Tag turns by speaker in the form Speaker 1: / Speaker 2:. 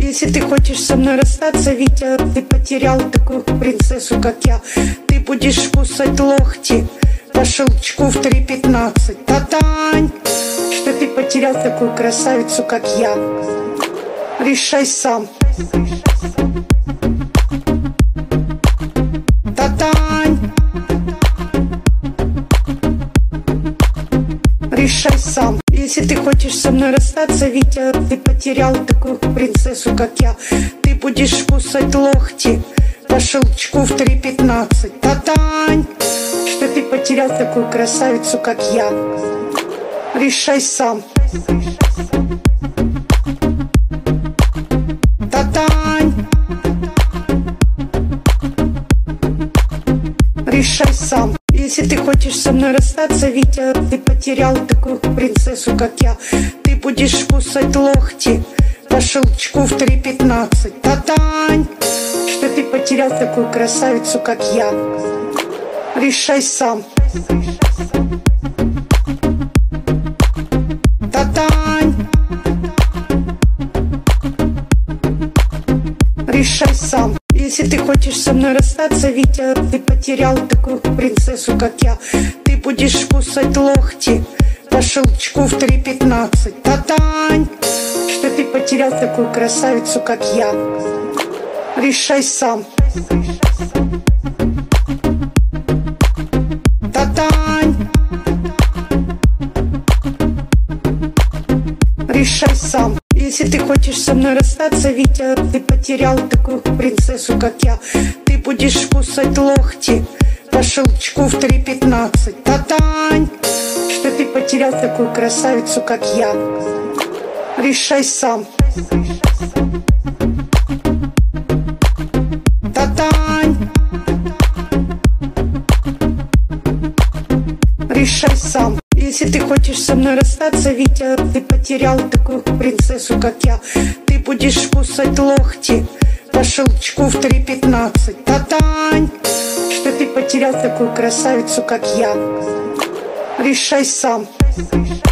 Speaker 1: Если ты хочешь со мной расстаться, Витя, ты потерял такую принцессу, как я. Ты будешь кусать локти по щелчку в 3:15. Татань, что ты потерял такую красавицу, как я. Решай сам. Татань, решай сам. Если ты хочешь со мной расстаться, Витя, ты потерял такую принцессу, как я. Ты будешь кусать локти по щелчку в 3:15. Татань, что ты потерял такую красавицу, как я. Решай сам. Татань, решай сам. Если ты хочешь со мной расстаться, Витя, ты потерял такую принцессу, как я. Ты будешь кусать локти по щелчку в 3:15. Татань, что ты потерял такую красавицу, как я. Решай сам. Татань, решай сам. Если ты хочешь со мной расстаться, Витя, ты потерял такую принцессу, как я. Ты будешь кусать локти по щелчку в 3:15. Татань, что ты потерял такую красавицу, как я. Решай сам. Татань, решай сам. Если ты хочешь со мной расстаться, Витя, ты потерял такую принцессу, как я. Ты будешь кусать локти по щелчку в 3:15. Татань, что ты потерял такую красавицу, как я. Решай сам. Татань, решай сам. Если ты хочешь со мной расстаться, Витя, ты потерял такую принцессу, как я. Ты будешь кусать локти по щелчку в 3:15. Татань, что ты потерял такую красавицу, как я. Решай сам.